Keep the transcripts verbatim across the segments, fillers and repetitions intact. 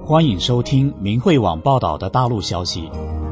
欢迎收听明慧网报道的大陆消息。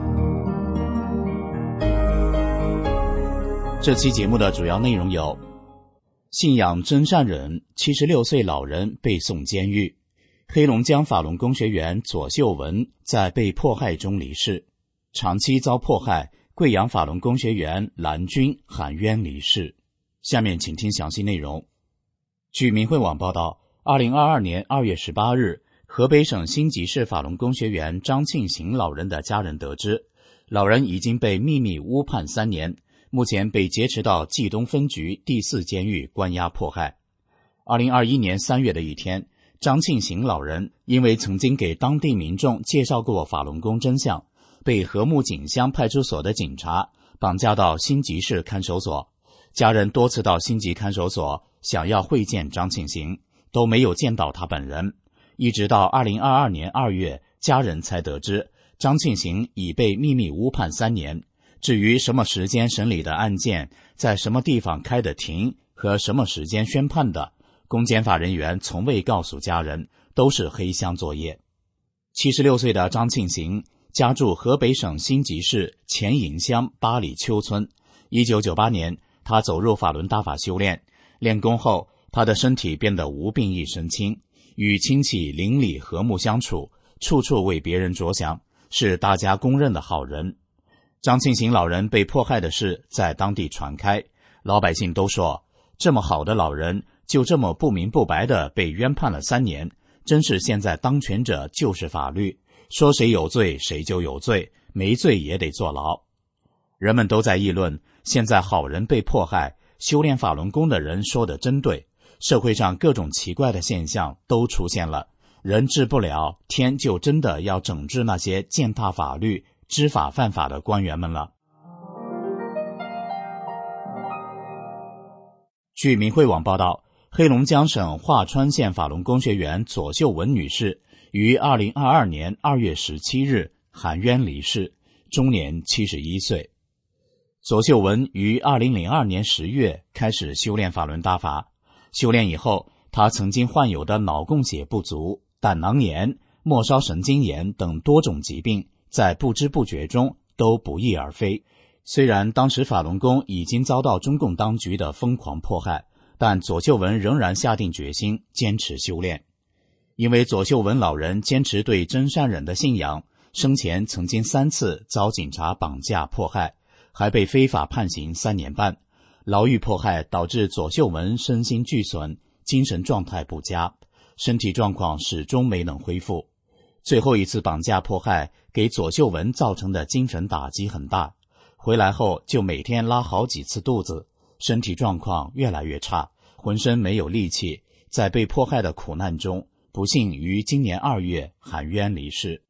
这期节目的主要内容有：信仰真善忍，七十六岁老人被送监狱；黑龙江法轮功学员左秀文在被迫害中离世；长期遭迫害贵阳法轮功学员蓝军喊冤离世。下面请听详细内容。据明慧网报道，二零二二年二月十八日，河北省辛集市法轮功学员张庆行老人的家人得知，老人已经被秘密误判三年，目前被劫持到冀东分局第四监狱关押迫害。二零二一年三月的一天，张庆行老人因为曾经给当地民众介绍过法轮功真相，被和睦锦乡派出所的警察绑架到辛集市看守所。家人多次到辛集看守所想要会见张庆行，都没有见到他本人。一直到二零二二年二月，家人才得知张庆行已被秘密误判三年。至于什么时间审理的案件，在什么地方开的庭和什么时间宣判的，公检法人员从未告诉家人，都是黑箱作业。七十六岁的张庆行家住河北省辛集市前营乡八里丘村。一九九八年，他走入法轮大法修炼，练功后，他的身体变得无病一身轻，与亲戚邻里和睦相处，处处为别人着想，是大家公认的好人。张庆行老人被迫害的事在当地传开，老百姓都说，这么好的老人就这么不明不白地被冤判了三年，真是现在当权者就是法律，说谁有罪谁就有罪，没罪也得坐牢。人们都在议论，现在好人被迫害，修炼法轮功的人说的真对，社会上各种奇怪的现象都出现了，人治不了，天就真的要整治那些践踏法律、知法犯法的官员们了。据明慧网报道，黑龙江省华川县法轮功学员左秀文女士于二零二二年二月十七日喊冤离世，终年七十一岁。左秀文于二零零二年十月开始修炼法轮大法，修炼以后，她曾经患有的脑供血不足、胆囊炎、末梢神经炎等多种疾病，在不知不觉中都不翼而飞。虽然当时法轮功已经遭到中共当局的疯狂迫害，但左秀文仍然下定决心坚持修炼。因为左秀文老人坚持对真善忍的信仰，生前曾经三次遭警察绑架迫害，还被非法判刑三年半。牢狱迫害导致左秀文身心俱损，精神状态不佳，身体状况始终没能恢复。最后一次绑架迫害给左秀文造成的精神打击很大，回来后就每天拉好几次肚子，身体状况越来越差，浑身没有力气，在被迫害的苦难中，不幸于今年二月喊冤离世。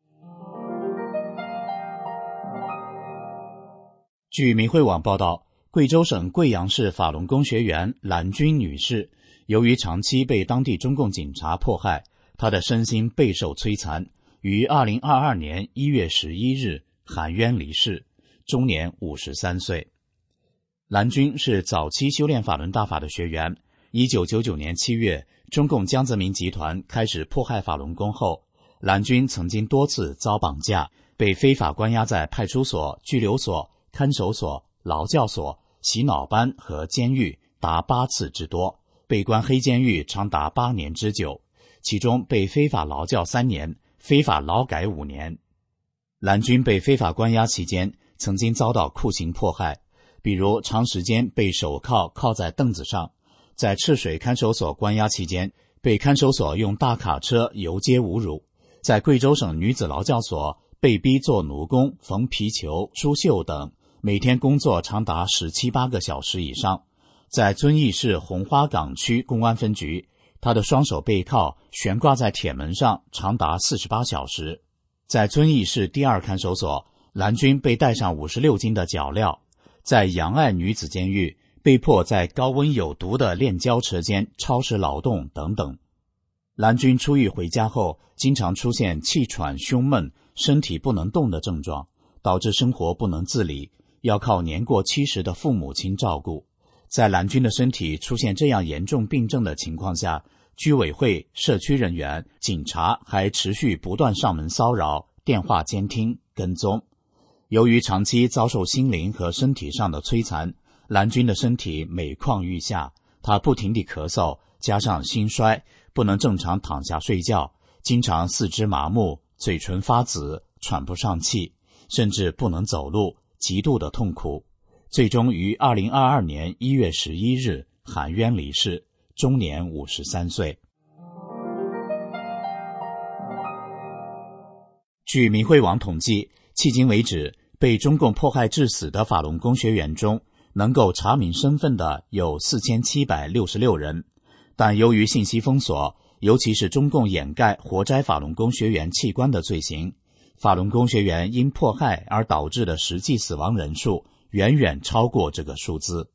据明慧网报道，贵州省贵阳市法轮功学员蓝军女士，由于长期被当地中共警察迫害，她的身心备受摧残，于二零二二年一月十一日喊冤离世，终年五十三岁。蓝军是早期修炼法轮大法的学员。一九九九年七月，中共江泽民集团开始迫害法轮功后，蓝军曾经多次遭绑架，被非法关押在派出所、拘留所、看守所、劳教所、洗脑班和监狱达八次之多，被关黑监狱长达八年之久，其中被非法劳教三年，非法劳改五年。蓝军被非法关押期间，曾经遭到酷刑迫害，比如长时间被手铐铐在凳子上，在赤水看守所关押期间，被看守所用大卡车游街侮辱，在贵州省女子劳教所被逼做奴工、缝皮球、梳绣等，每天工作长达十七八个小时以上。在遵义市红花岗区公安分局，他的双手被铐悬挂在铁门上长达四十八小时。在遵义市第二看守所，蓝军被带上五十六斤的脚镣。在杨爱女子监狱，被迫在高温有毒的炼焦车间超时劳动等等。蓝军出狱回家后，经常出现气喘、胸闷、身体不能动的症状，导致生活不能自理，要靠年过七十的父母亲照顾。在蓝军的身体出现这样严重病症的情况下， 居委会、社区人员、警察还持续不断上门骚扰、电话监听、跟踪。由于长期遭受心灵和身体上的摧残，蓝军的身体每况愈下，他不停地咳嗽，加上心衰，不能正常躺下睡觉，经常四肢麻木，嘴唇发紫，喘不上气，甚至不能走路，极度的痛苦。最终于二零二二年一月十一日含冤离世，终年五十三岁。据明慧网统计，迄今为止，被中共迫害致死的法轮功学员中，能够查明身份的有四千七百六十六人，但由于信息封锁，尤其是中共掩盖活摘法轮功学员器官的罪行，法轮功学员因迫害而导致的实际死亡人数远远超过这个数字。